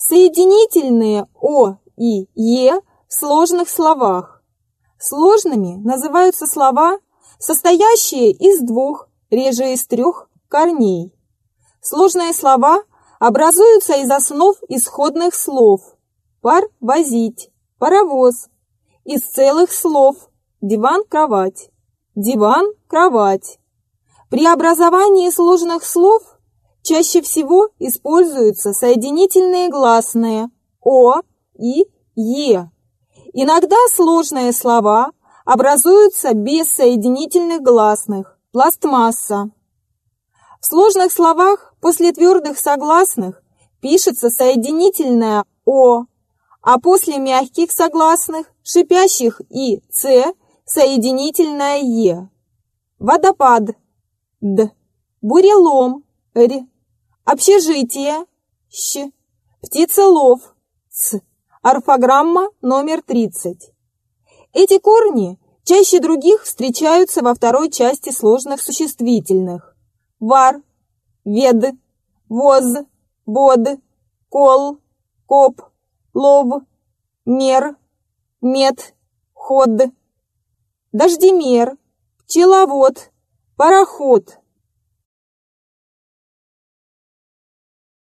Соединительные «о» и «е» в сложных словах. Сложными называются слова, состоящие из двух, реже из трех, корней. Сложные слова образуются из основ исходных слов: пар – возить, паровоз, из целых слов: диван – кровать, диван – кровать. При образовании сложных слов чаще всего используются соединительные гласные «о» и «е». Иногда сложные слова образуются без соединительных гласных – пластмасса. В сложных словах после твердых согласных пишется соединительное «о», а после мягких согласных, шипящих и «ц» соединительное «е». Водопад – д, бурелом – р, общежитие – щ, птицелов – ц. Орфограмма номер 30. Эти корни чаще других встречаются во второй части сложных существительных: вар, вед, воз, bod, кол, коп, лов, мер, мед, ход, дождемер, пчеловод, пароход,